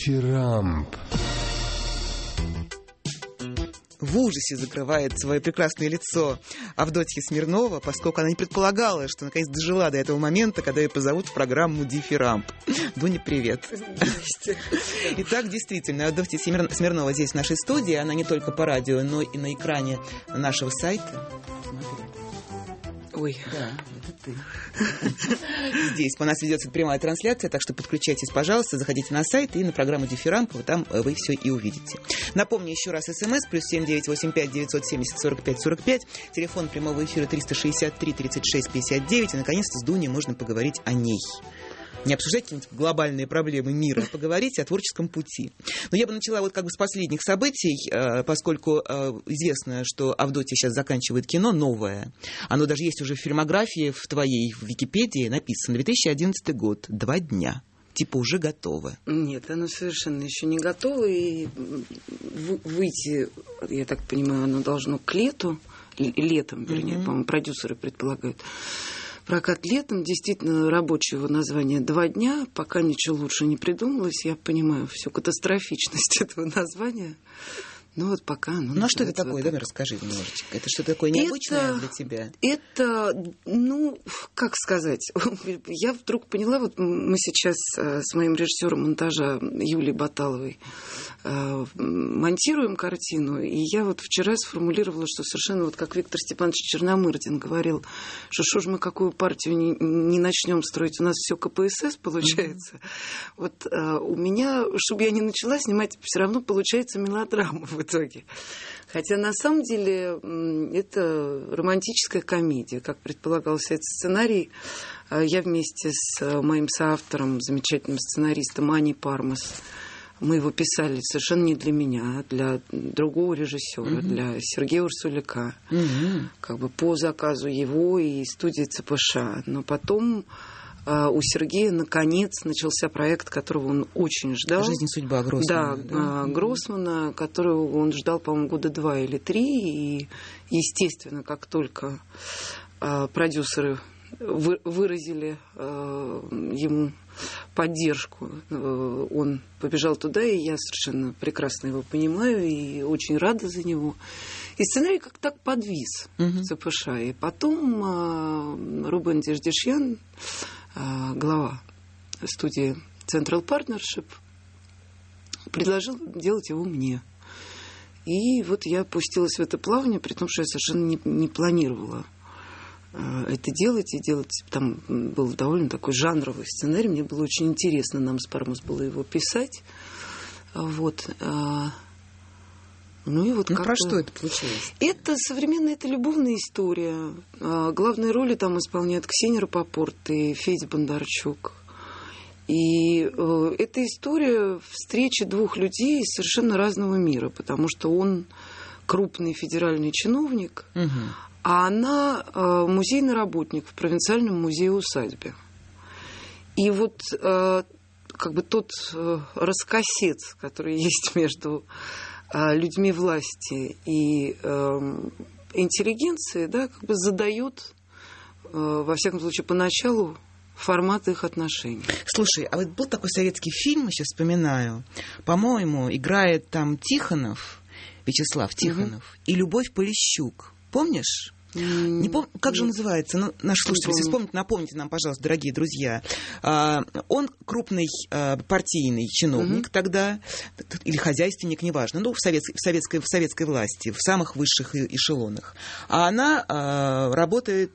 Дифирамб. В ужасе закрывает свое прекрасное лицо Авдотья Смирнова, поскольку она не предполагала, что наконец дожила до этого момента, когда ее позовут в программу «Дифирамб». Дуня, привет. Здрасте. Итак, действительно, Авдотья Смирнова здесь, в нашей студии. Она не только по радио, но и на экране нашего сайта. Смотри. Ой. Да, это ты. Здесь у нас ведется прямая трансляция, так что подключайтесь, пожалуйста, заходите на сайт и на программу «Дифирамб», вот там вы все и увидите. Напомню еще раз СМС, +7 985 970 45 45, телефон прямого эфира 363 36 59, и, наконец-то, с Дуней можно поговорить о ней. Не обсуждать какие-нибудь глобальные проблемы мира, а поговорить о творческом пути. Но я бы начала вот как бы с последних событий, поскольку известно, что Авдотья сейчас заканчивает кино новое. Оно даже есть уже в фильмографии в твоей, в Википедии написано. 2011 год, 2 дня. Типа уже готово. Нет, оно совершенно еще не готово. И выйти, я так понимаю, оно должно к лету. Летом, вернее, по-моему, продюсеры предполагают. Прокат летом, действительно, рабочее его название 2 дня, пока ничего лучше не придумалось. Я понимаю всю катастрофичность этого названия. Ну вот пока оно... Ну а что это такое? Давай расскажи немножечко. Это что такое необычное для тебя? Это, ну, как сказать? Я вдруг поняла, вот мы сейчас с моим режиссером монтажа Юлией Баталовой монтируем картину, и я вот вчера сформулировала, что совершенно вот как Виктор Степанович Черномырдин говорил, что ж мы какую партию не начнем строить, у нас все КПСС получается. Вот у меня, чтобы я не начала снимать, все равно получается мелодрама в итоге. Хотя на самом деле это романтическая комедия, как предполагался этот сценарий. Я вместе с моим соавтором, замечательным сценаристом Аней Пармас, мы его писали совершенно не для меня, а для другого режиссера, для Сергея Урсуляка, как бы по заказу его и студии ЦПШ. Но потом у Сергея наконец начался проект, которого он очень ждал. «Жизнь и судьба» Гроссмана. Да, Гроссмана, которого он ждал, по-моему, года 2 или 3. И, естественно, как только продюсеры выразили ему поддержку, он побежал туда, и я совершенно прекрасно его понимаю и очень рада за него. И сценарий как так подвис в ЦПШ. И потом Рубен Деждешьян, глава студии Central Partnership, предложил делать его мне. И вот я пустилась в это плавание, при том, что я совершенно не планировала это делать. И делать там был довольно такой жанровый сценарий. Мне было очень интересно, нам с Пармус было его писать. Вот. Ну и вот про что это получилось? Это современная, это любовная история. Главные роли там исполняют Ксения Рапопорт и Федя Бондарчук. И это история встречи 2 людей из совершенно разного мира, потому что он крупный федеральный чиновник, а она музейный работник в провинциальном музее-усадьбе. И вот как бы тот раскосец, который есть между людьми власти и интеллигенцией, да, как бы задает, во всяком случае, поначалу формат их отношений. Слушай, а вот был такой советский фильм, сейчас вспоминаю, по-моему, играет там Тихонов, Вячеслав Тихонов, и Любовь Полищук. Помнишь? Не помню, как же он называется? Ну, наши слушатели, если вспомните, напомните нам, пожалуйста, дорогие друзья. Он крупный партийный чиновник тогда, или хозяйственник, неважно, ну, в советской власти, в самых высших эшелонах. А она работает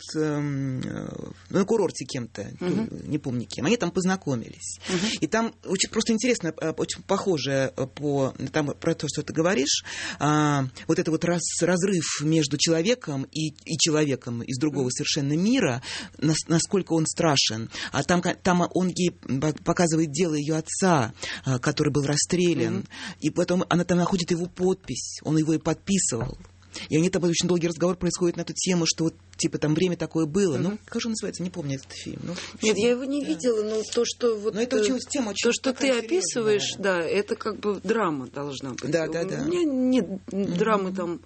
на курорте кем-то, не помню кем. Они там познакомились. И там очень просто интересно, очень похоже про то, что ты говоришь, вот это вот разрыв между человеком и человеком из другого совершенно мира, насколько он страшен. А там он ей показывает дело ее отца, который был расстрелян. И потом она там находит его подпись. Он его и подписывал. И они там очень долгий разговор происходит на эту тему, что вот типа там время такое было. Ну, как же он называется? Не помню этот фильм. Ну, нет, я его не видела, но то, что вот но это очень, тема очень то, что ты описываешь, да, это как бы драма должна быть. Да. У меня нет драмы там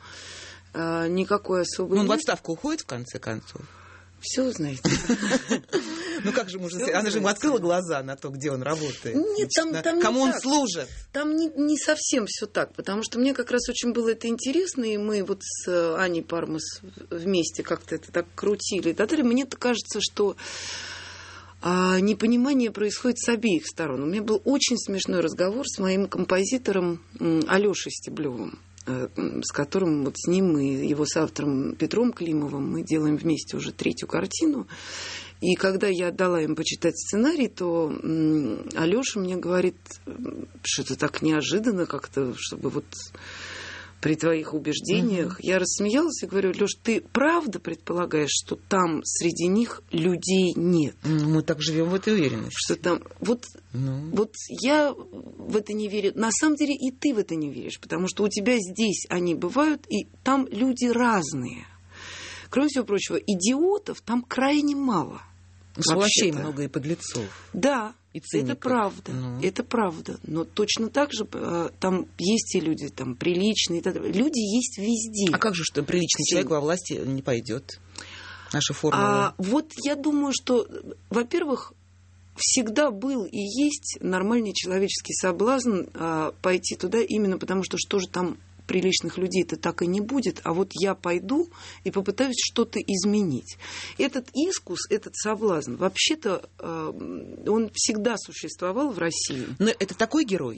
никакой особой. Он в отставку уходит, в конце концов. Все знаете. Ну как же можно... Она же ему открыла глаза на то, где он работает. Нет, там кому не он так. служит. Там не совсем все так, потому что мне как раз очень было это интересно, и мы вот с Аней Пармас вместе как-то это так крутили. Мне-то кажется, что непонимание происходит с обеих сторон. У меня был очень смешной разговор с моим композитором Алёшей Стеблёвым, с которым вот с ним и его соавтором Петром Климовым мы делаем вместе уже 3-ю картину. И когда я отдала им почитать сценарий, то Алёша мне говорит, что это так неожиданно как-то, чтобы вот при твоих убеждениях. Я рассмеялась и говорю: Лёш, ты правда предполагаешь, что там среди них людей нет? Мы так живем в этой уверенности. Что там... Вот я в это не верю. На самом деле и ты в это не веришь, потому что у тебя здесь они бывают, и там люди разные. Кроме всего прочего, идиотов там крайне мало. Сволочей много и подлецов. Да, и циников. Это правда. Но точно так же там есть и люди там приличные. Люди есть везде. А как же, что приличный человек во власти не пойдет? Наша формула. Вот я думаю, что, во-первых, всегда был и есть нормальный человеческий соблазн пойти туда именно потому, что же там приличных людей-то так и не будет, а вот я пойду и попытаюсь что-то изменить. Этот искус, этот соблазн, вообще-то он всегда существовал в России. Но это такой герой?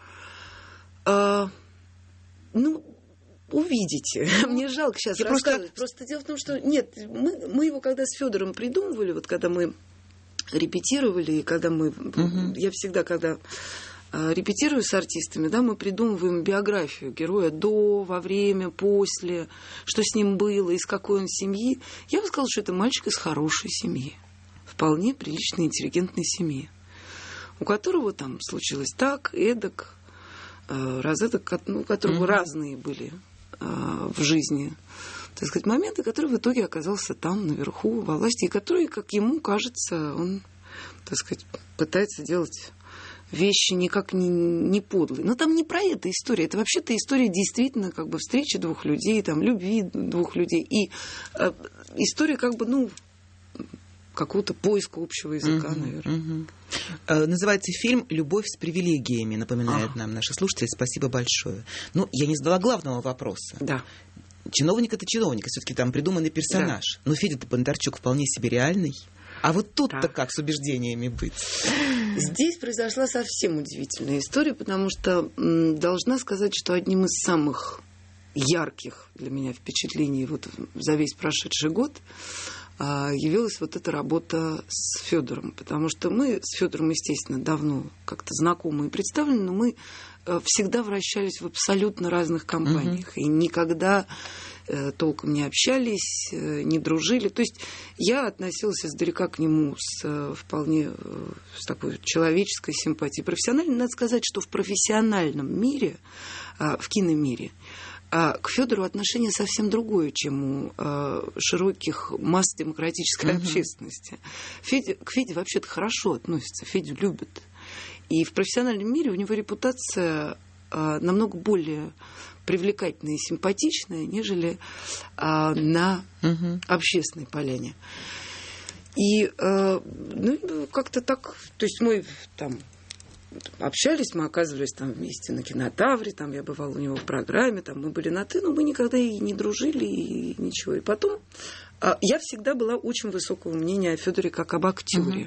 Увидите. Мне жалко сейчас рассказывать. Просто дело в том, что нет, мы его когда с Федором придумывали, вот когда мы репетировали, и когда я всегда, когда репетирую с артистами, да, мы придумываем биографию героя до, во время, после, что с ним было, из какой он семьи. Я бы сказала, что это мальчик из хорошей семьи, вполне приличной, интеллигентной семьи, у которого там случилось так, эдак, разэдак, у которого разные были в жизни, так сказать, моменты, которые в итоге оказался там, наверху, во власти, и который, как ему кажется, он, так сказать, пытается делать вещи никак не подлые. Но там не про это история. Это вообще-то история действительно как бы встречи двух людей, там, любви двух людей. И история как бы, какого-то поиска общего языка, наверное. Называется фильм «Любовь с привилегиями», напоминает нам наши слушатели. Спасибо большое. Я не задала главного вопроса. Да. Чиновник — это чиновник, все-таки там придуманный персонаж. Да. Но Федя-то Бондарчук вполне себе реальный. А вот тут-то как с убеждениями быть? Здесь произошла совсем удивительная история, потому что должна сказать, что одним из самых ярких для меня впечатлений вот за весь прошедший год явилась вот эта работа с Федором. Потому что мы с Федором, естественно, давно как-то знакомы и представлены, но мы всегда вращались в абсолютно разных компаниях. И никогда толком не общались, не дружили. То есть я относилась издалека к нему вполне с такой человеческой симпатией. Профессионально, надо сказать, что в профессиональном мире, в киномире, к Федору отношение совсем другое, чем у широких масс демократической общественности. К Феде вообще-то хорошо относятся, Федю любят. И в профессиональном мире у него репутация намного более привлекательная и симпатичная, нежели на общественной поляне. И как-то так, то есть мы там общались, мы оказывались там вместе на Кинотавре, там я бывала у него в программе, там мы были на «ты», но мы никогда и не дружили, и ничего. И потом я всегда была очень высокого мнения о Федоре как об актере.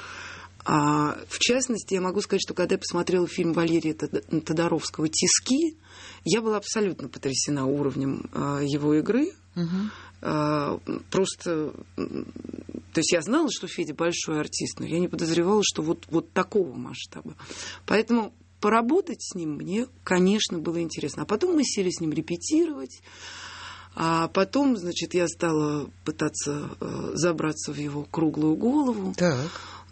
В частности, я могу сказать, что когда я посмотрела фильм Валерия Тодоровского «Тиски», я была абсолютно потрясена уровнем его игры. Просто... То есть я знала, что Федя большой артист, но я не подозревала, что вот такого масштаба. Поэтому поработать с ним мне, конечно, было интересно. А потом мы сели с ним репетировать. А потом, значит, я стала пытаться забраться в его круглую голову. Так.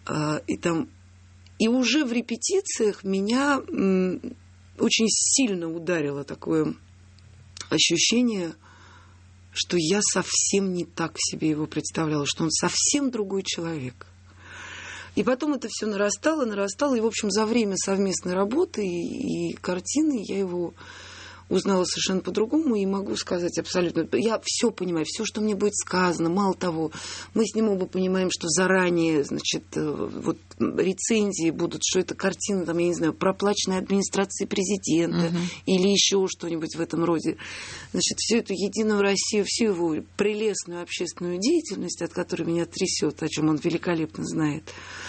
И уже в репетициях меня очень сильно ударило такое ощущение, что я совсем не так себе его представляла, что он совсем другой человек. И потом это все нарастало, и, в общем, за время совместной работы и картины я его узнала совершенно по-другому и могу сказать абсолютно... Я все понимаю, все, что мне будет сказано. Мало того, мы с ним оба понимаем, что заранее, значит, вот рецензии будут, что это картина, там, я не знаю, проплаченной администрации президента или еще что-нибудь в этом роде. Значит, всю эту «Единую Россию», всю его прелестную общественную деятельность, от которой меня трясет, о чем он великолепно знает,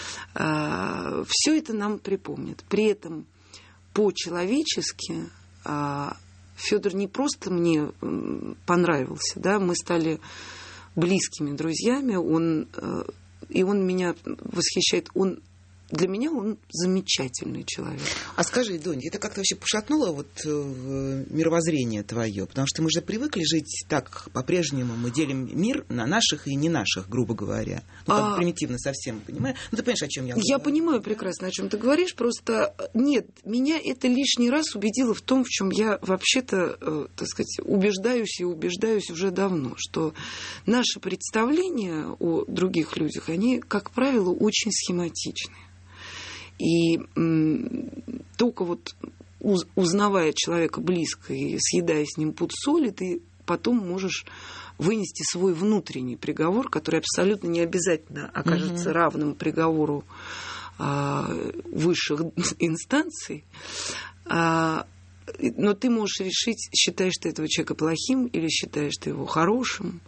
все это нам припомнит. При этом по-человечески Фёдор не просто мне понравился, да, мы стали близкими друзьями, он меня восхищает, для меня он замечательный человек. А скажи, Донь, это как-то вообще пошатнуло вот мировоззрение твое? Потому что мы же привыкли жить так по-прежнему. Мы делим мир на наших и не наших, грубо говоря. Ну, как примитивно совсем, понимаешь? Ну, ты понимаешь, о чем я говорю? Я понимаю прекрасно, о чем ты говоришь. Просто нет, меня это лишний раз убедило в том, в чем я вообще-то, так сказать, убеждаюсь уже давно, что наши представления о других людях, они, как правило, очень схематичны. И только вот узнавая человека близко и съедая с ним пуд соли, ты потом можешь вынести свой внутренний приговор, который абсолютно не обязательно окажется равным приговору высших инстанций. Но ты можешь решить, считаешь ты этого человека плохим или считаешь ты его хорошим.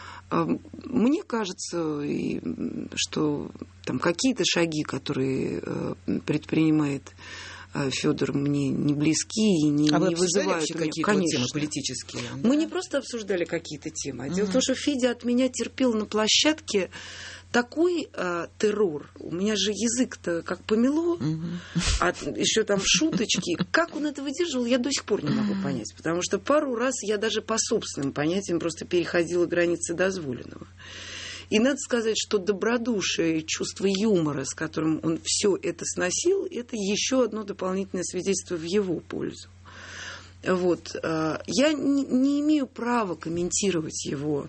Мне кажется, что там какие-то шаги, которые предпринимает Фёдор, мне не близки и не вызывают какие-то темы политические? Да? Мы не просто обсуждали какие-то темы. Дело в том, что Федя от меня терпел на площадке такой террор. У меня же язык-то как помело, а еще там шуточки. Как он это выдерживал, я до сих пор не могу понять. Потому что пару раз я даже по собственным понятиям просто переходила границы дозволенного. И надо сказать, что добродушие и чувство юмора, с которым он все это сносил, это еще одно дополнительное свидетельство в его пользу. Вот. Я не имею права комментировать его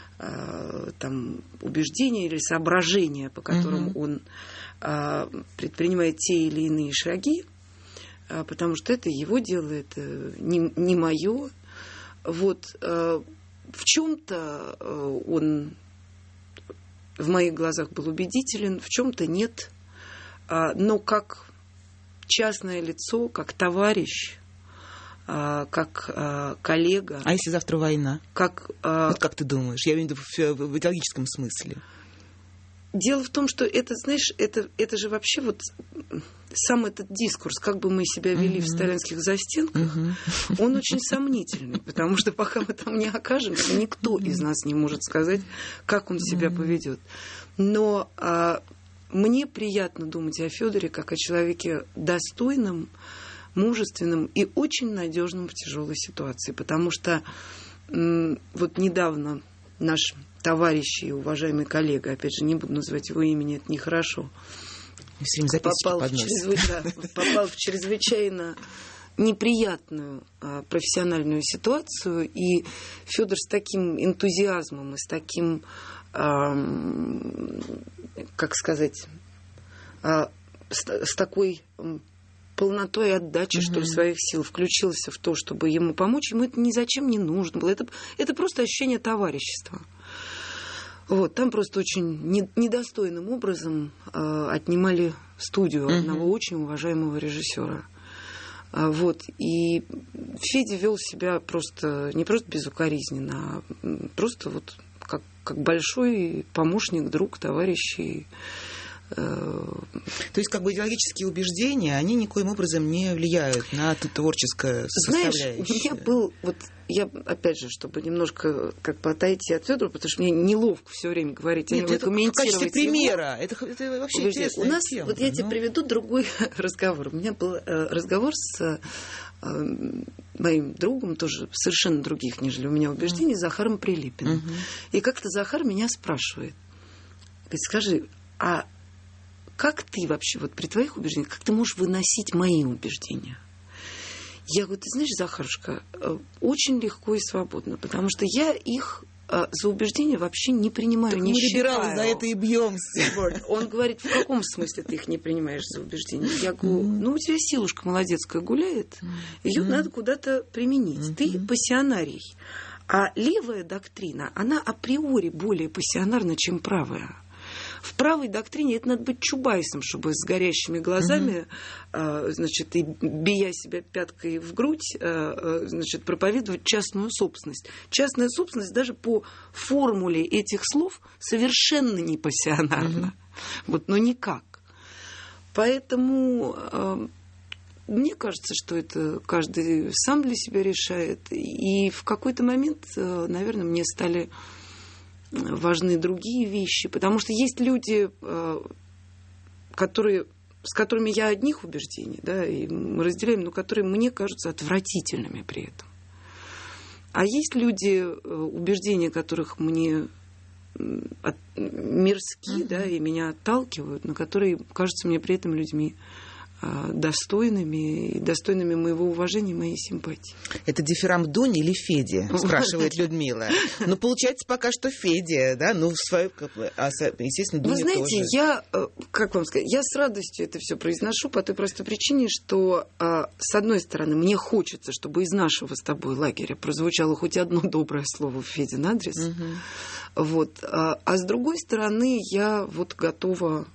там, убеждения или соображения, по которым он предпринимает те или иные шаги, потому что это его дело, это не мое. Вот. В чем-то он в моих глазах был убедителен, в чем-то нет. Но как частное лицо, как товарищ, как коллега. А если завтра война? Вот как ты думаешь? Я имею в виду в идеологическом смысле. Дело в том, что это, знаешь, это же вообще вот сам этот дискурс, как бы мы себя вели в сталинских застенках, он очень сомнительный, потому что пока мы там не окажемся, никто из нас не может сказать, как он себя поведет. Но мне приятно думать о Фёдоре как о человеке достойном, мужественным и очень надежным в тяжелой ситуации, потому что вот недавно наш товарищ и уважаемый коллега, опять же, не буду называть его имени, это нехорошо, попал в чрезвычайно неприятную профессиональную ситуацию, и Фёдор с таким энтузиазмом и с таким, как сказать, с такой полнотой отдачи, что ли, своих сил включился в то, чтобы ему помочь. Ему это ни зачем не нужно было. Это просто ощущение товарищества. Вот, там просто очень недостойным образом отнимали студию одного очень уважаемого режиссера. Вот, и Федя вел себя просто не просто безукоризненно, а просто вот как большой помощник, друг, товарищ. То есть, как бы идеологические убеждения, они никоим образом не влияют на творческое составляющее. Знаешь, у меня был, вот я, опять же, чтобы немножко как бы отойти от Фёдора, потому что мне неловко все время говорить о нем, комментировать. В качестве примера. Это вообще интересная у нас, тема. вот я тебе приведу другой разговор. У меня был разговор с моим другом, тоже совершенно других, нежели у меня убеждений, Захаром Прилепиным. И как-то Захар меня спрашивает, говорит, скажи, а как ты вообще, вот при твоих убеждениях, как ты можешь выносить мои убеждения? Я говорю, ты знаешь, Захарушка, очень легко и свободно, потому что я их за убеждения вообще не принимаю, так не считаю. Мы либералы за это и бьемся. Вот. Он говорит, в каком смысле ты их не принимаешь за убеждения? Я говорю, ну, у тебя силушка молодецкая гуляет, ее надо куда-то применить. Ты пассионарий. А левая доктрина, она априори более пассионарна, чем правая. В правой доктрине это надо быть Чубайсом, чтобы с горящими глазами, значит, и бия себя пяткой в грудь, значит, проповедовать частную собственность. Частная собственность даже по формуле этих слов совершенно не пассионарна. Вот, но никак. Поэтому мне кажется, что это каждый сам для себя решает. И в какой-то момент, наверное, мне стали важны другие вещи, потому что есть люди, с которыми я одних убеждений, да, и мы разделяем, но которые мне кажутся отвратительными при этом. А есть люди, убеждения которых мне мирски, да, и меня отталкивают, но которые кажутся мне при этом людьми достойными, и достойными моего уважения, моей симпатии. Это дифирамб Дуни или Феди, спрашивает Людмила. Ну, получается, пока что Феди, да, ну, свою, естественно, Дуня тоже. Вы знаете, я, как вам сказать, я с радостью это все произношу по той простой причине, что, с одной стороны, мне хочется, чтобы из нашего с тобой лагеря прозвучало хоть одно доброе слово в Федин адрес. Вот. А с другой стороны, я вот готова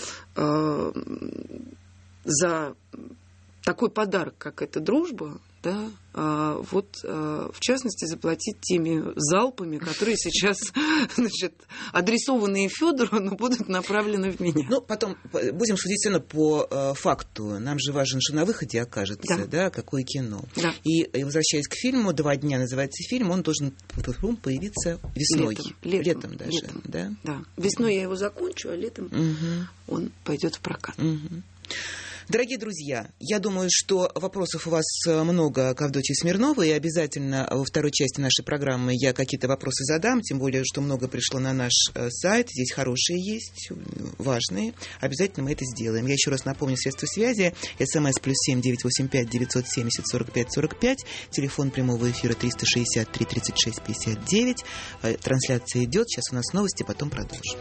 за такой подарок, как эта дружба, да, вот, в частности, заплатить теми залпами, которые сейчас, значит, адресованные Федору, но будут направлены в меня. Ну, потом будем судить все равно по факту. Нам же важно, что на выходе окажется, да, какое кино. Да. И возвращаясь к фильму, «2 дня» называется фильм, он должен появиться весной. Летом даже. Летом. Да? Да. Весной я его закончу, а летом он пойдет в прокат. Дорогие друзья, я думаю, что вопросов у вас много к Авдотье Смирновой, и обязательно во второй части нашей программы я какие-то вопросы задам, тем более, что много пришло на наш сайт, здесь хорошие есть, важные. Обязательно мы это сделаем. Я еще раз напомню средства связи. СМС +7 985 970 45 45, телефон прямого эфира 363 36 59. Трансляция идет, сейчас у нас новости, потом продолжим.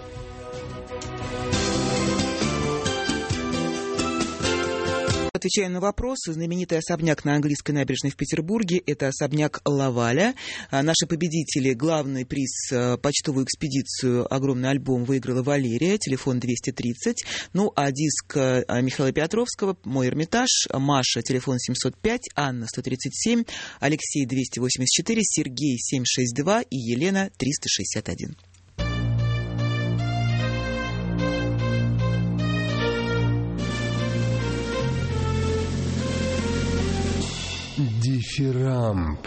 Отвечаем на вопросы. Знаменитый особняк на Английской набережной в Петербурге – это особняк Лаваля. Наши победители, главный приз почтовую экспедицию, огромный альбом выиграла Валерия, телефон 230. Ну, а диск Михаила Петровского «Мой Эрмитаж», Маша, телефон 705, Анна 137, Алексей 284, Сергей 762 и Елена 361. Дифирамб.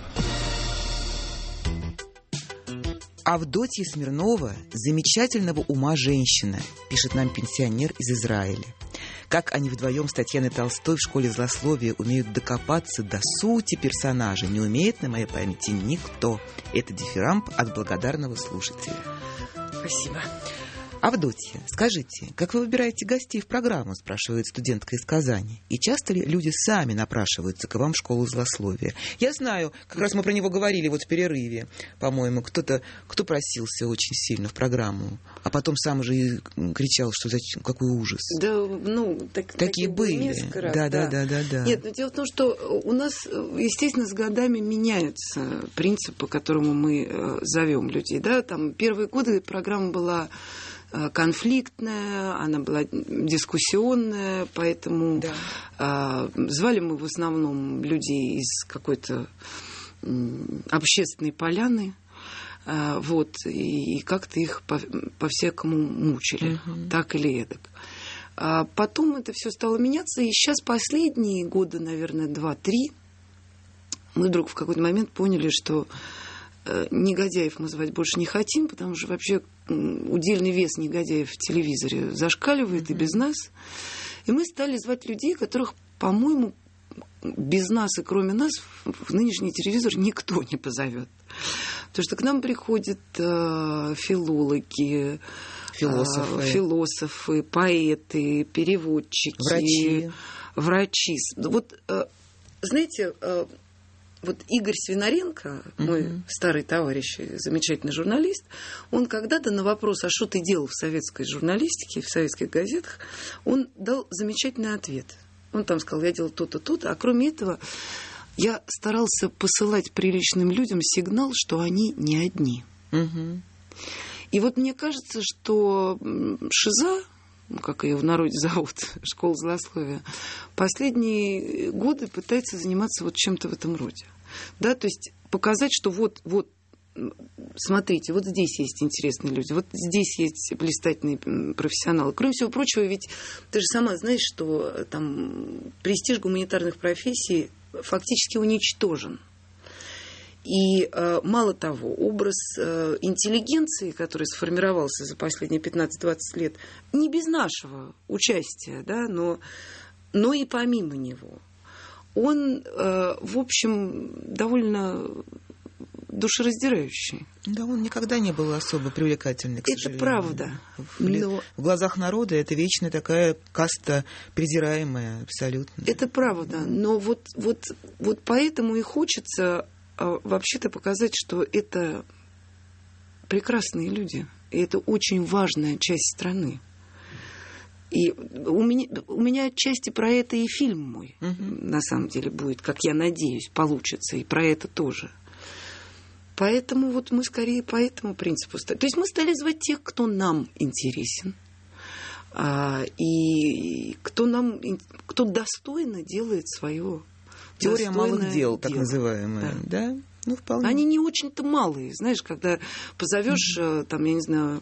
Авдотья Смирнова – замечательного ума женщина, пишет нам пенсионер из Израиля. Как они вдвоем с Татьяной Толстой в «Школе злословия» умеют докопаться до сути персонажа, не умеет на моей памяти никто. Это дифирамб от благодарного слушателя. Спасибо. Авдотья, скажите, как вы выбираете гостей в программу, спрашивает студентка из Казани. И часто ли люди сами напрашиваются к вам в «Школу злословия»? Я знаю, как раз мы про него говорили вот в перерыве, по-моему, кто просился очень сильно в программу, а потом сам уже и кричал, что зачем, какой ужас. Да, ну, такие были. Раз, да. Нет, но дело в том, что у нас, естественно, с годами меняются принципы, по которому мы зовем людей. Да? Там первые годы программа была конфликтная, она была дискуссионная, поэтому звали мы в основном людей из какой-то общественной поляны, вот, и как-то их по-всякому мучили, так или эдак. А потом это все стало меняться, и сейчас последние года, наверное, 2-3, мы вдруг в какой-то момент поняли, что негодяев мы звать больше не хотим, потому что вообще удельный вес негодяев в телевизоре зашкаливает и без нас. И мы стали звать людей, которых, по-моему, без нас и кроме нас в нынешний телевизор никто не позовет. Потому что к нам приходят филологи, философы, поэты, переводчики, врачи. Вот, знаете, вот Игорь Свинаренко, мой старый товарищ, замечательный журналист, он когда-то на вопрос, а что ты делал в советской журналистике, в советских газетах, он дал замечательный ответ. Он там сказал, я делал то-то, то-то, а кроме этого я старался посылать приличным людям сигнал, что они не одни. И вот мне кажется, что Шиза, как ее в народе зовут, школа злословия, последние годы пытается заниматься вот чем-то в этом роде. Да, то есть показать, что вот, смотрите, вот здесь есть интересные люди, вот здесь есть блистательные профессионалы. Кроме всего прочего, ведь ты же сама знаешь, что там престиж гуманитарных профессий фактически уничтожен. И мало того, образ интеллигенции, который сформировался за последние 15-20 лет, не без нашего участия, да, но и помимо него, он, в общем, довольно душераздирающий. Да, он никогда не был особо привлекательный, к сожалению. Это правда. В глазах народа это вечно такая каста презираемая абсолютно. Это правда. Но вот поэтому и хочется вообще-то показать, что это прекрасные люди. И это очень важная часть страны. И у меня отчасти про это и фильм мой, на самом деле, будет, как я надеюсь, получится. И про это тоже. Поэтому вот мы скорее по этому принципу стали. То есть мы стали звать тех, кто нам интересен. И кто достойно делает свое. Теория малых дел, так называемая, да? Ну, вполне. Они не очень-то малые, знаешь, когда позовешь, там, я не знаю,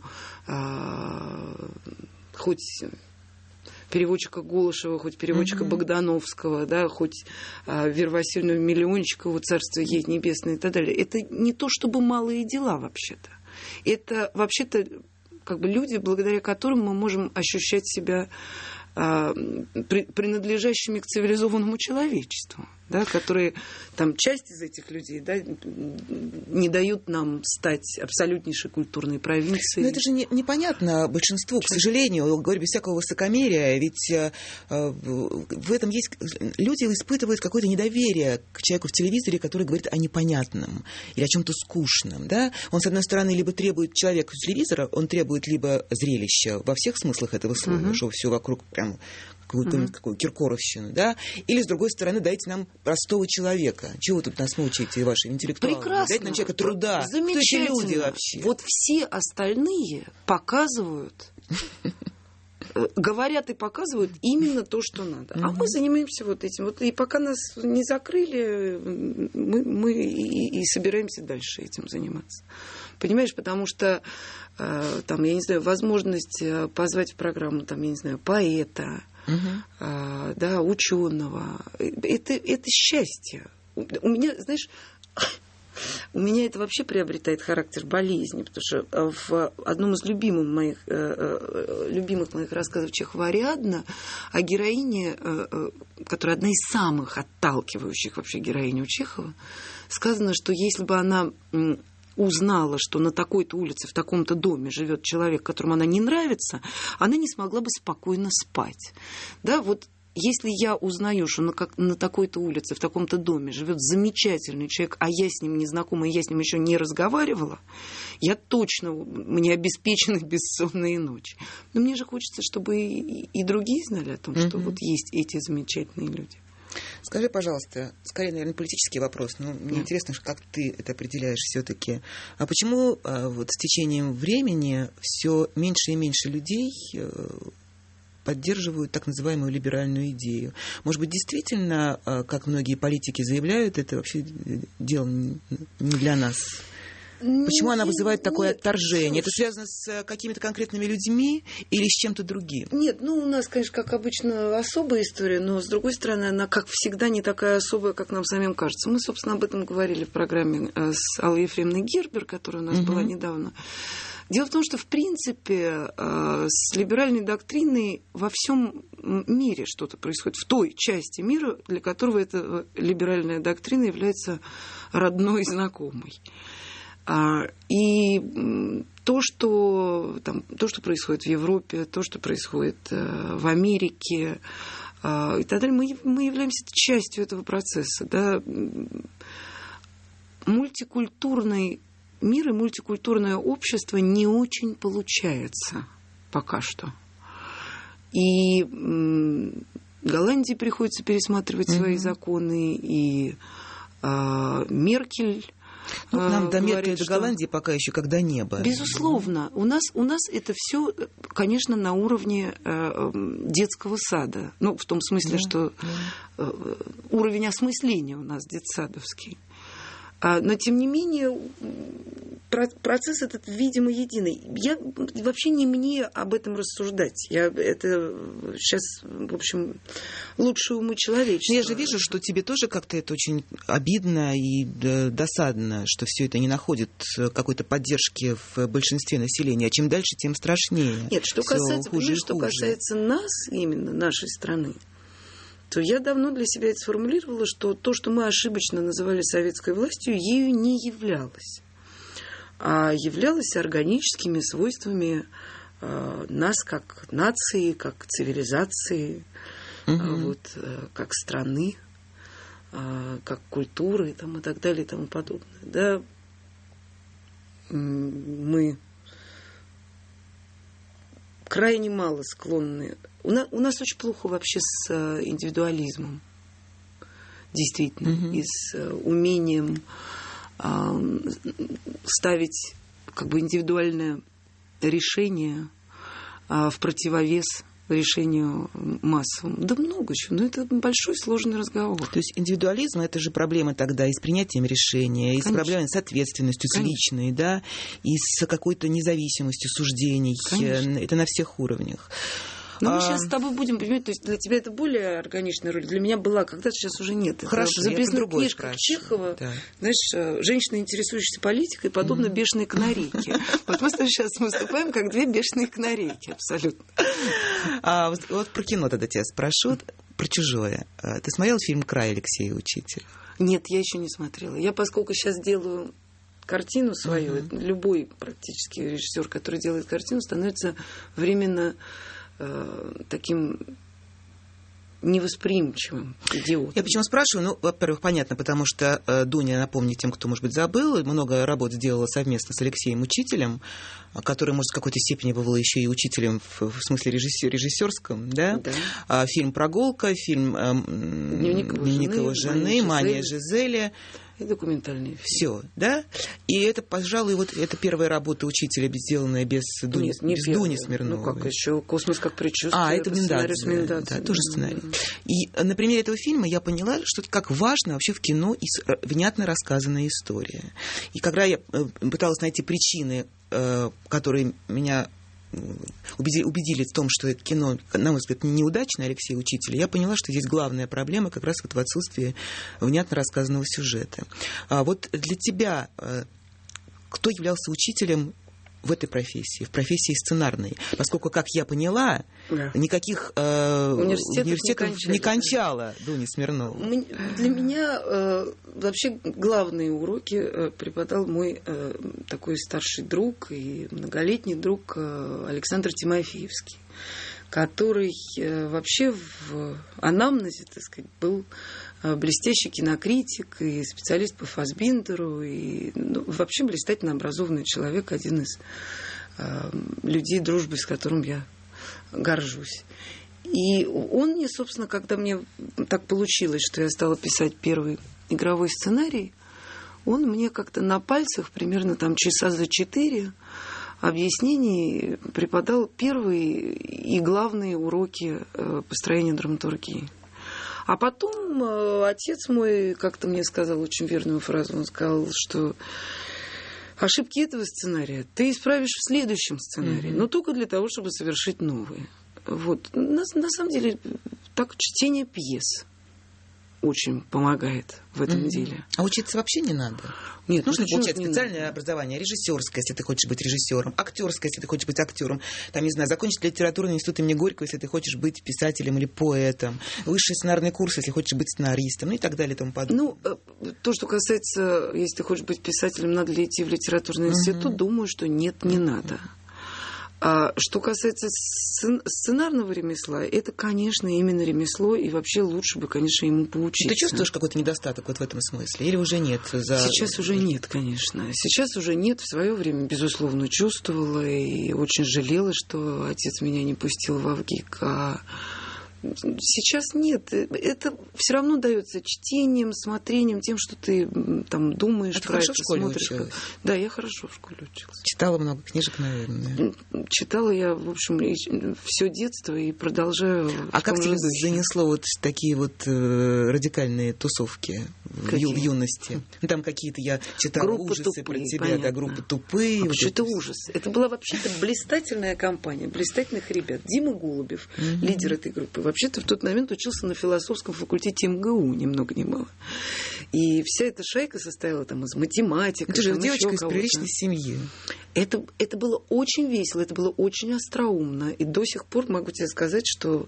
хоть переводчика Голышева, хоть переводчика Богдановского, да, хоть Веру Васильевну Миллиончикову, царство ей небесное и так далее. Это не то чтобы малые дела вообще-то. Это вообще-то как бы люди, благодаря которым мы можем ощущать себя принадлежащими к цивилизованному человечеству, да, которые, там, часть из этих людей, да, не дают нам стать абсолютнейшей культурной провинцией. Но это же непонятно большинству, к сожалению, говорю без всякого высокомерия, ведь в этом есть... Люди испытывают какое-то недоверие к человеку в телевизоре, который говорит о непонятном или о чем-то скучном, да. Он, с одной стороны, либо требует человека с телевизора, он требует либо зрелища во всех смыслах этого слова, что все вокруг прям какую киркоровщину, да, или, с другой стороны, дайте нам простого человека. Чего тут нас мучаете, ваши интеллектуалы? Прекрасно. Дайте нам человека труда. Кто эти люди вообще? Вот все остальные показывают, говорят и показывают именно то, что надо. А мы занимаемся вот этим. Вот, и пока нас не закрыли, мы и собираемся дальше этим заниматься. Понимаешь, потому что там, я не знаю, возможность позвать в программу, там, я не знаю, поэта, да, ученого, это счастье. У меня, знаешь, у меня это вообще приобретает характер болезни, потому что в одном из любимых моих рассказов Чехова «Ариадна» о героине, которая одна из самых отталкивающих вообще героинь у Чехова, сказано, что если бы она узнала, что на такой-то улице, в таком-то доме живет человек, которому она не нравится, она не смогла бы спокойно спать. Да, вот если я узнаю, что на такой-то улице, в таком-то доме живет замечательный человек, а я с ним не знакома, и я с ним еще не разговаривала, я точно, мне обеспечены бессонные ночи. Но мне же хочется, чтобы и другие знали о том, что вот есть эти замечательные люди. Скажи, пожалуйста, скорее, наверное, политический вопрос, но мне интересно, как ты это определяешь все-таки. А почему вот с течением времени все меньше и меньше людей поддерживают так называемую либеральную идею? Может быть, действительно, как многие политики заявляют, это вообще дело не для нас? Почему она вызывает такое отторжение? Это связано с какими-то конкретными людьми или с чем-то другим? Нет, у нас, конечно, как обычно, особая история, но, с другой стороны, она, как всегда, не такая особая, как нам самим кажется. Мы, собственно, об этом говорили в программе с Аллой Ефремовной Гербер, которая у нас была недавно. Дело в том, что, в принципе, с либеральной доктриной во всем мире что-то происходит, в той части мира, для которого эта либеральная доктрина является родной и знакомой. И то, что происходит в Европе, то, что происходит в Америке, и так далее. Мы являемся частью этого процесса. Да? Мультикультурный мир и мультикультурное общество не очень получается пока что. И Голландии приходится пересматривать свои законы, и Меркель... нам до Меркель и до что... Голландии пока еще как до неба. Безусловно. У нас это все, конечно, на уровне детского сада. Ну, в том смысле, что уровень осмысления у нас детсадовский. Но, тем не менее, процесс этот, видимо, единый. Вообще не мне об этом рассуждать. Это сейчас, в общем, лучшие умы человечества. Я же вижу, что тебе тоже как-то это очень обидно и досадно, что все это не находит какой-то поддержки в большинстве населения. А чем дальше, тем страшнее. Нет, что касается нас, именно нашей страны, то я давно для себя это сформулировала, что то, что мы ошибочно называли советской властью, ею не являлось, а являлось органическими свойствами нас как нации, как цивилизации, как страны, как культуры там, и так далее и тому подобное. Да? Мы крайне мало склонны. У нас очень плохо вообще с индивидуализмом. Действительно. И с умением ставить как бы индивидуальное решение в противовес решению массовому. Да много чего. Но это большой сложный разговор. То есть индивидуализм — это же проблема тогда и с принятием решения, и с проблемой с ответственностью, с личной, да, и с какой-то независимостью суждений. Конечно. Это на всех уровнях. Но мы сейчас с тобой будем понимать, то есть для тебя это более органичная роль, для меня была когда-то, сейчас уже нет. Хорошо, в записных книжках Чехова, да. Знаешь, женщина, интересующаяся политикой, подобно бешеной канарейке. Вот мы сейчас выступаем как две бешеные канарейки, абсолютно. Вот про кино тогда тебя спрошу, про «Чужое». Ты смотрел фильм «Край» Алексея Учителя? Нет, я еще не смотрела. Я, поскольку сейчас делаю картину свою, любой практически режиссер, который делает картину, становится временно таким невосприимчивым идиотом. Я почему спрашиваю? Ну, во-первых, понятно, потому что Дуня, напомню тем, кто, может быть, забыл, много работ сделала совместно с Алексеем Учителем, который, может, в какой-то степени был еще и учителем в смысле режиссерском, да? Да. Фильм «Прогулка», фильм «Дневник его жены», «Мания Жизели». И документальные фильмы. Все, да? И это, пожалуй, вот это первая работа учителя, сделанная без Дуни Смирновой. Ну, как еще «Космос как предчувствие». Это Миндадзе. Да, тоже сценарий. И на примере этого фильма я поняла, что как важно вообще в кино внятно рассказанная история. И когда я пыталась найти причины, которые меня убедили в том, что это кино, на мой взгляд, неудачное Алексея Учителя, я поняла, что здесь главная проблема как раз вот в отсутствии внятно рассказанного сюжета. А вот для тебя кто являлся учителем в этой профессии, в профессии сценарной? Поскольку, как я поняла, никаких университетов не кончала Дуня Смирнова. Для меня вообще главные уроки преподал мой такой старший друг и многолетний друг Александр Тимофеевский, который вообще в анамнезе, так сказать, был блестящий кинокритик и специалист по Фассбиндеру, и вообще блистательно образованный человек, один из людей, дружбой с которым я горжусь. И он мне, собственно, когда мне так получилось, что я стала писать первый игровой сценарий, он мне как-то на пальцах примерно там часа за 4 объяснений преподал первые и главные уроки построения драматургии. А потом отец мой как-то мне сказал очень верную фразу. Он сказал, что ошибки этого сценария ты исправишь в следующем сценарии, но только для того, чтобы совершить новые. Вот. На самом деле, так чтение пьес очень помогает в этом деле. А учиться вообще не надо? Нет, нужно получать специальное образование, режиссерское, если ты хочешь быть режиссером, актерское, если ты хочешь быть актером, там, не знаю, закончить литературный институт имени Горького, если ты хочешь быть писателем или поэтом, высший сценарный курс, если хочешь быть сценаристом, ну и так далее и тому подобное. Ну, то, что касается, если ты хочешь быть писателем, надо ли идти в литературный институт, думаю, что нет, не надо. А что касается сценарного ремесла, это, конечно, именно ремесло, и вообще лучше бы, конечно, ему поучиться. Ты чувствуешь какой-то недостаток вот в этом смысле? Или уже нет? Сейчас уже нет, конечно. Сейчас уже нет. В свое время, безусловно, чувствовала и очень жалела, что отец меня не пустил в Авгик. А сейчас нет. Это все равно дается чтением, смотрением, тем, что ты там думаешь про это, смотришь. Да, я хорошо в школе училась. Читала много книжек, наверное. Читала я, в общем, все детство и продолжаю. А как тебя занесло вот такие вот радикальные тусовки в юности? Там какие-то я читала группы ужасы тупые, про тебя, понятно. да, группы тупые. Вот это ужас. Это была вообще-то блистательная компания, блистательных ребят. Дима Голубев, лидер этой группы, вообще-то в тот момент учился на философском факультете МГУ, ни много ни мало. И вся эта шайка состояла там из математиков. Ты же девочка из приличной семьи. Это было очень весело, это было очень остроумно. И до сих пор могу тебе сказать, что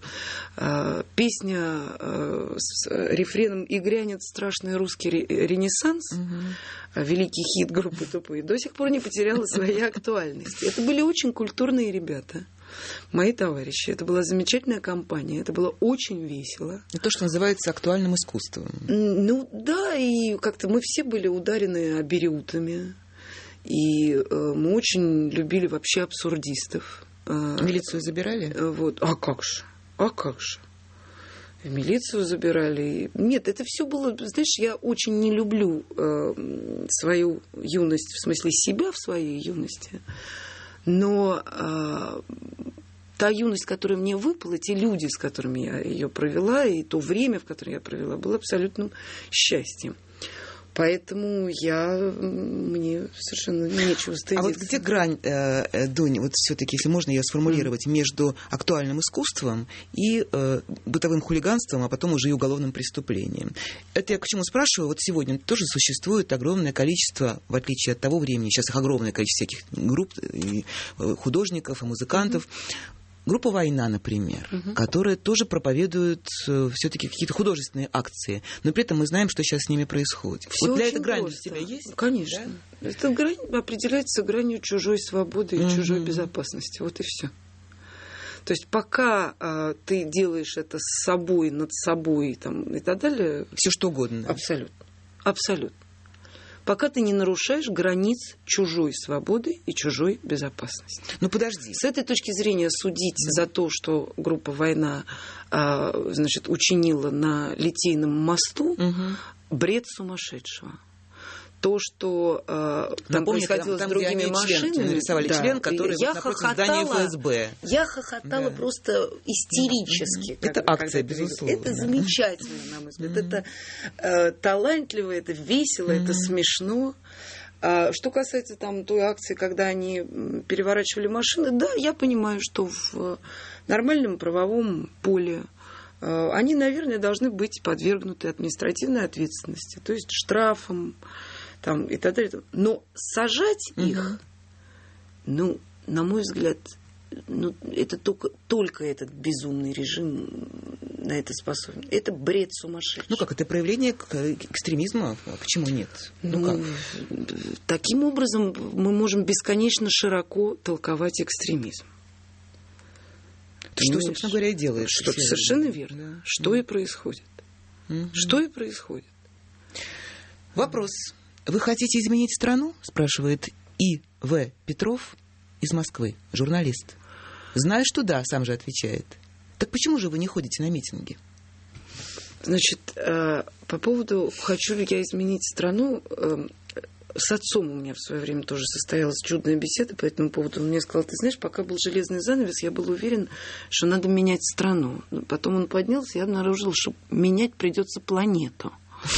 песня с рефреном «И грянет страшный русский ренессанс», великий хит группы «Тупые», до сих пор не потеряла своей актуальности. Это были очень культурные ребята. Мои товарищи. Это была замечательная компания. Это было очень весело. И то, что называется актуальным искусством. Ну да, и как-то мы все были ударены абериутами. И мы очень любили вообще абсурдистов. Милицию забирали? Вот. А как же? А как же? В милицию забирали. Нет, это все было... Знаешь, я очень не люблю свою юность, в смысле себя в своей юности. Но та юность, которая мне выпала, те люди, с которыми я ее провела, и то время, в которое я провела, было абсолютным счастьем. Поэтому мне совершенно нечего стыдиться. А вот где грань, Дуня, вот все-таки, если можно ее сформулировать, между актуальным искусством и бытовым хулиганством, а потом уже и уголовным преступлением? Это я к чему спрашиваю? Вот сегодня тоже существует огромное количество, в отличие от того времени, сейчас их огромное количество всяких групп, и художников, и музыкантов. Группа «Война», например, которая тоже проповедует все-таки какие-то художественные акции, но при этом мы знаем, что сейчас с ними происходит. Всё вот для очень этой грани просто. у тебя есть? Конечно. Да? Эта грань определяется гранью чужой свободы и чужой безопасности. Вот и все. То есть пока ты делаешь это с собой, над собой там, и так далее... Все что угодно. Абсолютно. Абсолютно. Пока ты не нарушаешь границ чужой свободы и чужой безопасности. Ну, подожди. С этой точки зрения судить за то, что группа «Война» значит, учинила на Литейном мосту, бред сумасшедшего. То, что там происходило с другими машинами. Нарисовали член, который напротив здания ФСБ. Я хохотала просто истерически. Это акция, безусловно. Это замечательно, на мой взгляд. Это талантливо, это весело, это смешно. Что касается там той акции, когда они переворачивали машины, да, я понимаю, что в нормальном правовом поле они, наверное, должны быть подвергнуты административной ответственности, то есть штрафам там, и так далее. Но сажать их, ну, на мой взгляд, ну, это только этот безумный режим на это способен. Это бред сумасшедший. Ну как, это проявление экстремизма? Почему нет? Ну, таким образом мы можем бесконечно широко толковать экстремизм. Что, собственно говоря, и делаешь. Что совершенно верно. Да. Что и происходит. Что и происходит. Вопрос. Вы хотите изменить страну? Спрашивает И.В. Петров из Москвы, журналист. Знаю, что да, сам же отвечает. Так почему же вы не ходите на митинги? Значит, по поводу «хочу ли я изменить страну», с отцом у меня в свое время тоже состоялась чудная беседа по этому поводу. Он мне сказал: ты знаешь, пока был железный занавес, я был уверен, что надо менять страну. Потом он поднялся и обнаружил, что менять придется планету.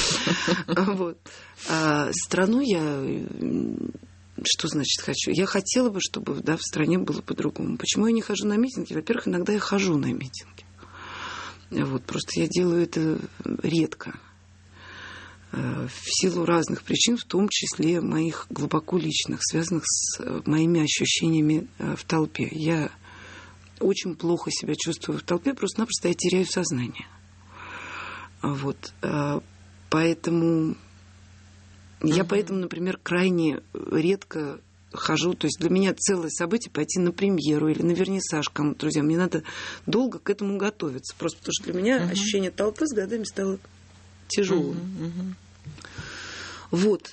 Страну я... Что значит хочу? Я хотела бы, чтобы в стране было по-другому. Почему я не хожу на митинги? Во-первых, иногда я хожу на митинги. Просто я делаю это редко. В силу разных причин, в том числе моих глубоко личных, связанных с моими ощущениями в толпе. Я очень плохо себя чувствую в толпе, просто-напросто я теряю сознание. Поэтому... Я поэтому, например, крайне редко хожу. То есть для меня целое событие пойти на премьеру или на вернисаж кому-то, друзья. Мне надо долго к этому готовиться. Просто потому что для меня ощущение толпы с годами стало тяжелым. Вот.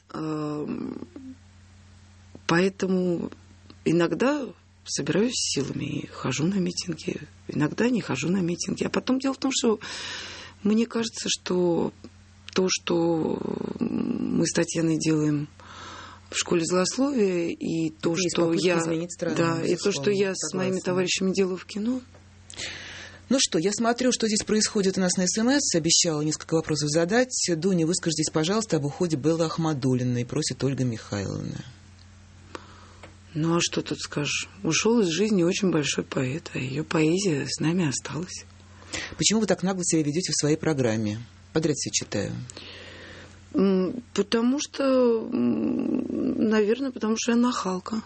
Поэтому иногда собираюсь силами и хожу на митинги. Иногда не хожу на митинги. А потом дело в том, что мне кажется, что то, что мы с Татьяной делаем в школе злословия, и то, что я, страну, и то, что я с моими товарищами делаю в кино. Ну что, я смотрю, что здесь происходит у нас на СМС. Обещала несколько вопросов задать. Дуня, выскажитесь, пожалуйста, об уходе Беллы Ахмадуллиной, просит Ольга Михайловна. Ну, а что тут скажешь? Ушел из жизни очень большой поэт, а ее поэзия с нами осталась. Почему вы так нагло себя ведете в своей программе? Подряд все читаю. Потому что, наверное, потому что я нахалка.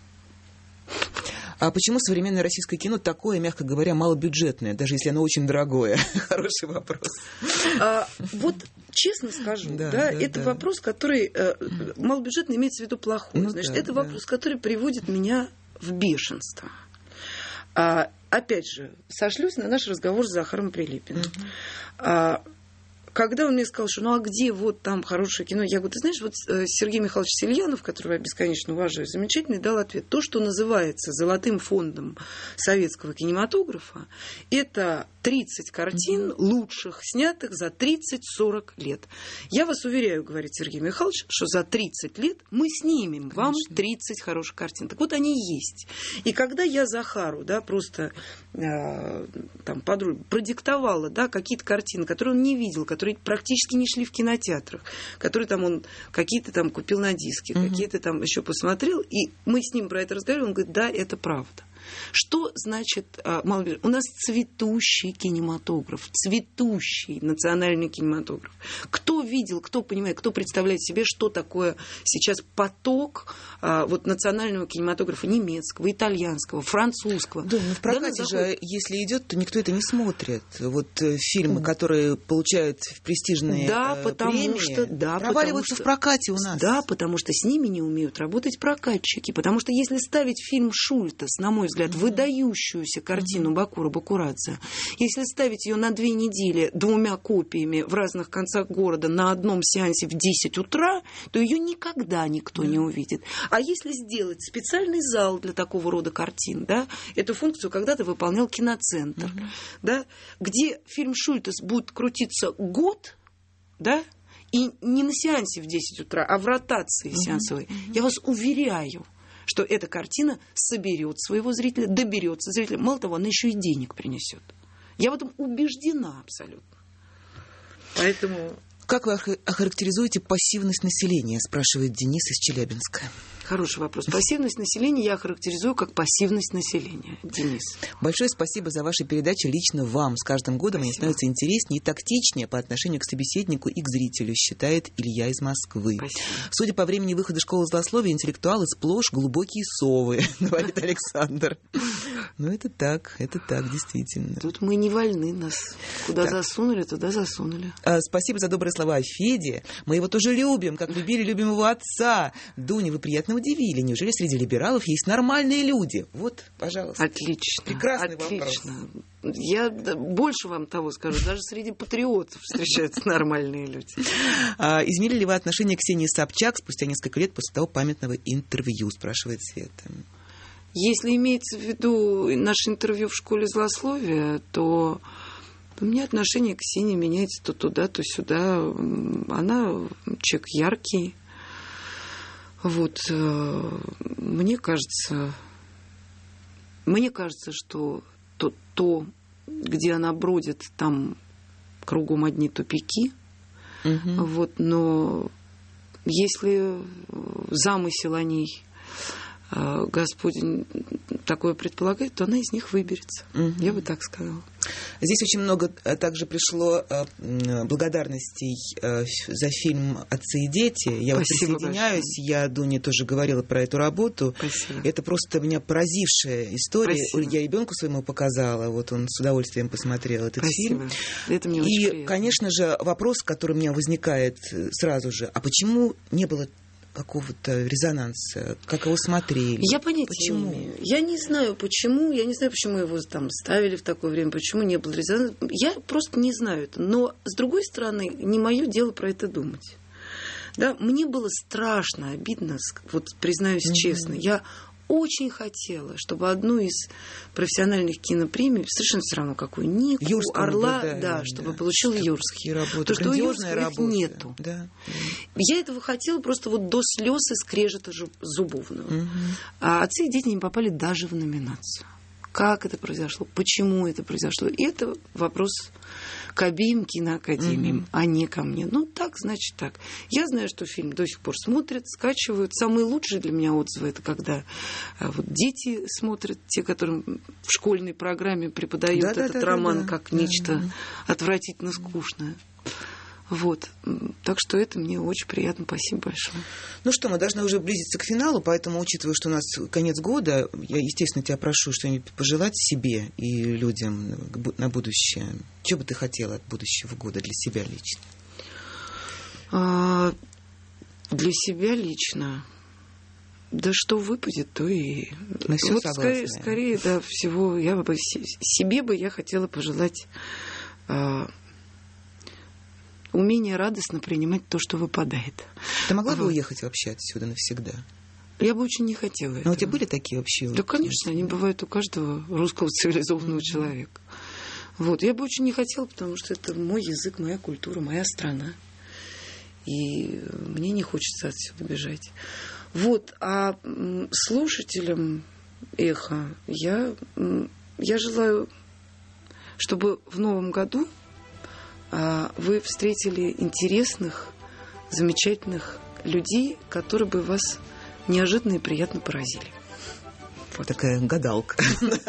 А почему современное российское кино такое, мягко говоря, малобюджетное, даже если оно очень дорогое? Хороший вопрос. Вот честно скажу, это вопрос, который малобюджетный имеется в виду плохой. Значит, это вопрос, который приводит меня в бешенство. Опять же, сошлюсь на наш разговор с Захаром Прилепиным. Когда он мне сказал, что ну а где вот там хорошее кино, я говорю, ты знаешь, вот Сергей Михайлович Сельянов, которого я бесконечно уважаю, замечательный, дал ответ. То, что называется золотым фондом советского кинематографа, это 30 картин лучших, снятых за 30-40 лет. Я вас уверяю, говорит Сергей Михайлович, что за 30 лет мы снимем вам 30 хороших картин. Так вот, они есть. И когда я Захару, просто там подруге продиктовала, какие-то картины, которые он не видел, которые практически не шли в кинотеатрах, которые там он какие-то там купил на диске, какие-то там еще посмотрел, и мы с ним про это разговаривали, он говорит, да, это правда. Что значит малобюджетный? У нас цветущий кинематограф, цветущий национальный кинематограф. Кто видел, кто понимает, кто представляет себе, что такое сейчас поток национального кинематографа немецкого, итальянского, французского. Да, но в прокате же, если идет, то никто это не смотрит. Вот фильмы, которые получают престижные премии, проваливаются в прокате у нас. Да, потому что с ними не умеют работать прокатчики. Потому что если ставить фильм Шультес, на мой взгляд, выдающуюся картину Бакура Бакурадзе, если ставить ее на 2 недели 2 копиями в разных концах города на одном сеансе в 10 утра, то ее никогда никто не увидит. А если сделать специальный зал для такого рода картин, эту функцию когда-то выполнял киноцентр, где фильм Шультес будет крутиться год, и не на сеансе в 10 утра, а в ротации сеансовой, я вас уверяю, что эта картина соберет своего зрителя, доберется зрителя. Мало того, она еще и денег принесет. Я в этом убеждена абсолютно. Поэтому... Как вы охарактеризуете пассивность населения, спрашивает Денис из Челябинска. Хороший вопрос. Пассивность населения я характеризую как пассивность населения. Денис. Большое спасибо за ваши передачи лично вам. С каждым годом они становятся интереснее и тактичнее по отношению к собеседнику и к зрителю, считает Илья из Москвы. Спасибо. Судя по времени выхода «Школы злословия», интеллектуалы сплошь глубокие совы, говорит Александр. Ну, это так, действительно. Тут мы не вольны, нас куда засунули, туда засунули. Спасибо за добрые слова о Феде. Мы его тоже любим, как любим его отца. Дуня, вы приятно удивили. Неужели среди либералов есть нормальные люди? Вот, пожалуйста. Отлично. Прекрасный вопрос. Я больше вам того скажу. Даже среди патриотов встречаются нормальные люди. Изменили ли вы отношение к Ксении Собчак спустя несколько лет после того памятного интервью, спрашивает Света. Если имеется в виду наше интервью в школе злословия, то у меня отношение к Ксении меняется то туда, то сюда. Она человек яркий. Мне кажется, что то, где она бродит, там кругом одни тупики. Но если замысел о ней Господь такое предполагает, то она из них выберется. Я бы так сказала. Здесь очень много также пришло благодарностей за фильм «Отцы и дети». Я присоединяюсь. Большое. Я Дуне тоже говорила про эту работу. Спасибо. Это просто меня поразившая история. Спасибо. Я ребенку своему показала. Он с удовольствием посмотрел этот фильм. Это мне очень приятно. Конечно же, вопрос, который у меня возникает сразу же. А почему не было какого-то резонанса? Как его смотрели? Я понятия не имею. Я не знаю, почему его там ставили в такое время, почему не было резонанса. Я просто не знаю это. Но, с другой стороны, не мое дело про это думать. Да, мне было страшно, обидно, вот признаюсь честно. Я очень хотела, чтобы одну из профессиональных кинопремий, совершенно все равно какую, Нику, Юрского, Орла, чтобы получил Юрский. Потому что у Юрского нету. Да. Я этого хотела просто вот до слез и скрежета зубовного. А «Отцы и дети» не попали даже в номинацию. Как это произошло? Почему это произошло? И это вопрос к обеим киноакадемиям, а не ко мне. Ну, так, значит, так. Я знаю, что фильм до сих пор смотрят, скачивают. Самые лучшие для меня отзывы — это когда вот дети смотрят, те, которым в школьной программе преподают этот роман как нечто отвратительно скучное. Вот. Так что это мне очень приятно. Спасибо большое. Ну что, мы должны уже близиться к финалу, поэтому, учитывая, что у нас конец года, я, естественно, тебя прошу что-нибудь пожелать себе и людям на будущее. Что бы ты хотела от будущего года для себя лично? Для себя лично? Да что выпадет, то и... На всё вот согласна. скорее, да, всего я бы себе бы я хотела пожелать умение радостно принимать то, что выпадает. Ты могла бы уехать вообще отсюда навсегда? Я бы очень не хотела этого. Но у тебя были такие вообще? Да, конечно, они бывают у каждого русского цивилизованного человека. Вот. Я бы очень не хотела, потому что это мой язык, моя культура, моя страна. И мне не хочется отсюда бежать. Вот. А слушателям «Эхо» я желаю, чтобы в новом году вы встретили интересных, замечательных людей, которые бы вас неожиданно и приятно поразили. Вот такая гадалка.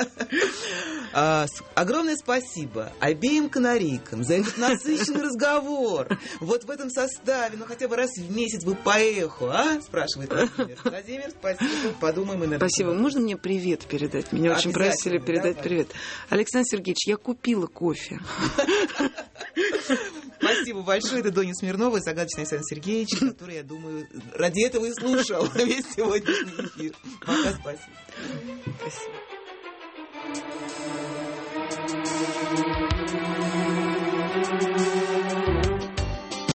Огромное спасибо обеим канарейкам за этот насыщенный разговор. Вот в этом составе, ну хотя бы раз в месяц бы по эху, спрашивает Владимир. Владимир, спасибо, подумаем и над этим. Спасибо. Можно мне привет передать? Меня очень просили передать привет. Александр Сергеевич, я купила кофе. Спасибо большое. Это Доня Смирнова, загадочный Александр Сергеевич, который, я думаю, ради этого и слушал весь сегодняшний эфир. Пока, спасибо. Спасибо.